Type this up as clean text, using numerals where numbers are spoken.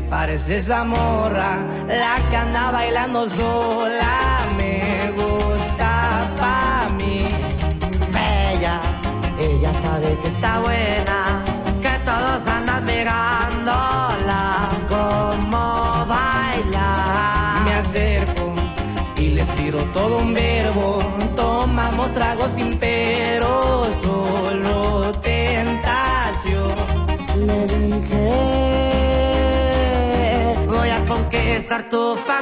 parece esa morra, la que anda bailando sola? Me gusta pa' mí. Ella sabe que está buena, que todos andan mirándola como baila. Me acerco y le tiro todo un verbo, tomamos tragos sin pena.